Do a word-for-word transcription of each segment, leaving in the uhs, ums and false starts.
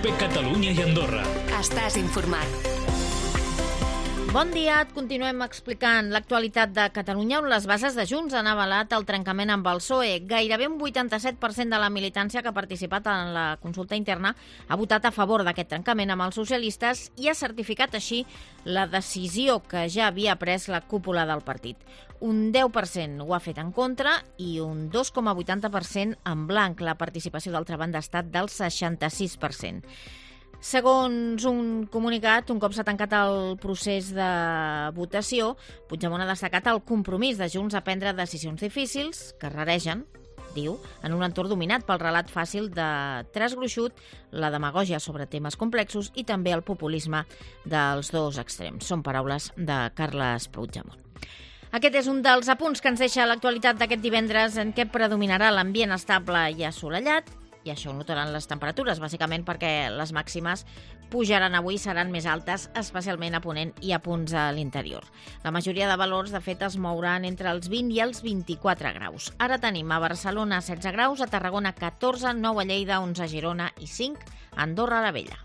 COPE Catalunya i Andorra. Estàs informat. Bon dia, et continuem explicant l'actualitat de Catalunya, on les bases de Junts han avalat el trencament amb el P S O E. Gairebé un vuitanta-set per cent de la militància que ha participat en la consulta interna ha votat a favor d'aquest trencament amb els socialistes i ha certificat així la decisió que ja havia pres la cúpula del partit. Un deu per cent ho ha fet en contra i un dos coma vuitanta per cent en blanc. La participació, d'altra banda, ha estat del seixanta-sis per cent. Segons un comunicat, un cop s'ha tancat el procés de votació, Puigdemont ha destacat el compromís de Junts a prendre decisions difícils, que raregen, diu, en un entorn dominat pel relat fàcil de Tres Gruixut, la demagògia sobre temes complexos i també el populisme dels dos extrems. Són paraules de Carles Puigdemont. Aquest és un dels apunts que ens deixa l'actualitat d'aquest divendres, en què predominarà l'ambient estable i assolellat, i això ho notaran les temperatures, bàsicament perquè les màximes pujaran avui, seran més altes, especialment a Ponent i a punts a l'interior. La majoria de valors, de fet, es mouran entre els vint i els vint-i-quatre graus. Ara tenim a Barcelona setze graus, a Tarragona catorze, nou a Lleida, onze a Girona i cinc a Andorra la Vella.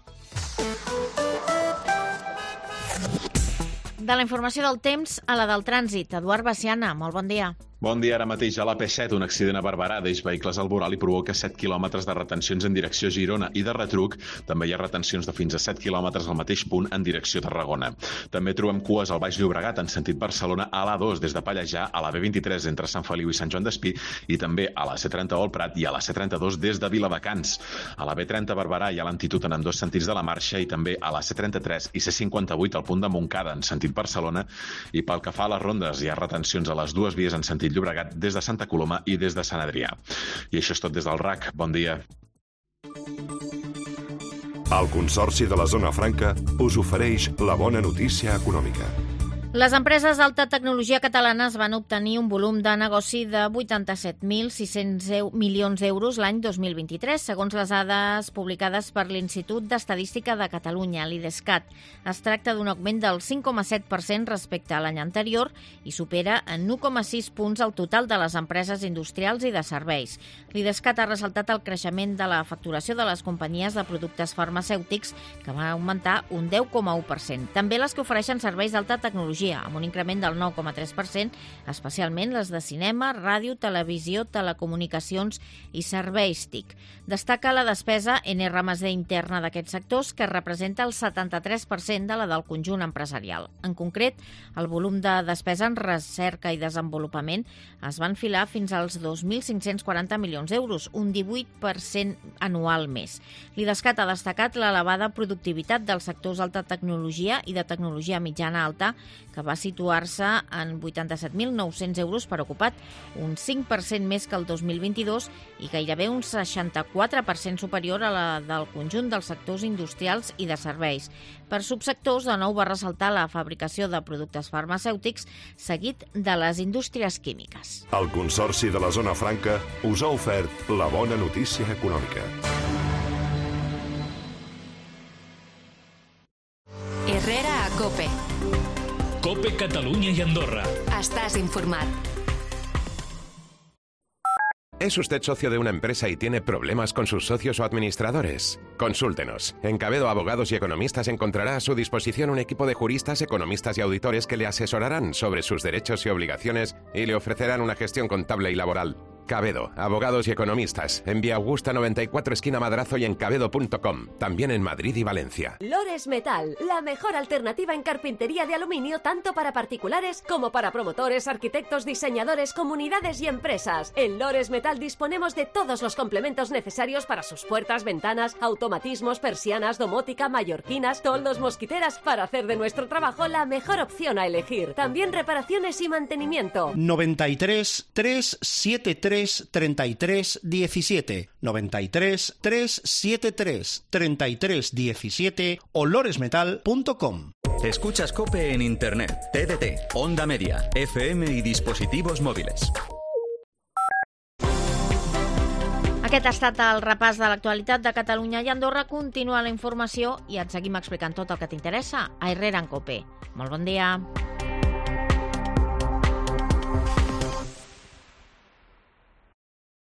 De la informació del temps a la del trànsit, Eduard Baciana, molt bon dia. Bon dia. Ara mateix a l'A P set, un accident a Barberà deix vehicles al voral i provoca set quilòmetres de retencions en direcció a Girona i de retruc també hi ha retencions de fins a set quilòmetres al mateix punt en direcció a Tarragona. També trobem cues al Baix Llobregat en sentit Barcelona a l'A dos des de Pallejà a la B vint-i-tres entre Sant Feliu i Sant Joan d'Espí i també a la C trenta al Prat i a la C trenta-dos des de Viladecans. A la B trenta a Barberà hi ha lentitud en ambdós sentits de la marxa i també a la C trenta-tres i C cinquanta-vuit al punt de Montcada en sentit Barcelona i pel que fa a les rondes hi ha retencions a les dues vies en sentit Llobregat des de Santa Coloma i des de Sant Adrià. I això és tot des del R A C. Bon dia. El Consorci de la Zona Franca us ofereix la bona notícia econòmica. Les empreses d'alta tecnologia catalanes van obtenir un volum de negoci de vuitanta-set mil sis-cents milions d'euros l'any dos mil vint-i-tres, segons les dades publicades per l'Institut d'Estadística de Catalunya, l'IDESCAT. Es tracta d'un augment del cinc coma set per cent respecte a l'any anterior i supera en u coma sis punts el total de les empreses industrials i de serveis. L'IDESCAT ha ressaltat el creixement de la facturació de les companyies de productes farmacèutics, que va augmentar un deu coma u per cent. També les que ofereixen serveis d'alta tecnologia, amb un increment del nou coma tres per cent, especialment les de cinema, ràdio, televisió, telecomunicacions i serveis T I C. Destaca la despesa en R més D interna d'aquests sectors, que representa el setanta-tres per cent de la del conjunt empresarial. En concret, el volum de despesa en recerca i desenvolupament es va enfilar fins als dos mil cinc-cents quaranta milions d'euros, un divuit per cent anual més. L'IDESCAT ha destacat l'elevada productivitat dels sectors d'alta tecnologia i de tecnologia mitjana alta, que va situar-se en vuitanta-set mil nou-cents euros per ocupat, un cinc per cent més que el dos mil vint-i-dos i gairebé un seixanta-quatre per cent superior a la del conjunt dels sectors industrials i de serveis. Per subsectors, de nou va ressaltar la fabricació de productes farmacèutics, seguit de les indústries químiques. El Consorci de la Zona Franca us ha ofert la bona notícia econòmica. Herrera a COPE. COPE Catalunya y Andorra. Estás informado. ¿Es usted socio de una empresa y tiene problemas con sus socios o administradores? Consúltenos. En Cabedo Abogados y Economistas encontrará a su disposición un equipo de juristas, economistas y auditores que le asesorarán sobre sus derechos y obligaciones y le ofrecerán una gestión contable y laboral. Cabedo, Abogados y Economistas, en Vía Augusta noventa y cuatro, esquina Madrazo y en cabedo punto com, también en Madrid y Valencia. Lores Metal, la mejor alternativa en carpintería de aluminio tanto para particulares como para promotores, arquitectos, diseñadores, comunidades y empresas. En Lores Metal disponemos de todos los complementos necesarios para sus puertas, ventanas, automatismos, persianas, domótica, mallorquinas, toldos, mosquiteras, para hacer de nuestro trabajo la mejor opción a elegir. También reparaciones y mantenimiento. noventa y tres, trescientos setenta y tres, treinta y tres diecisiete, noventa y tres, trescientos setenta y tres, treinta y tres diecisiete o loresmetal punto com. Escuchas COPE en Internet, T D T, Onda Media, F M y dispositivos móviles. Aquest ha estat el repàs de l'actualitat de Catalunya i Andorra. Continua la informació i et seguim explicant tot el que t'interessa a Herrera en COPE. Molt bon dia.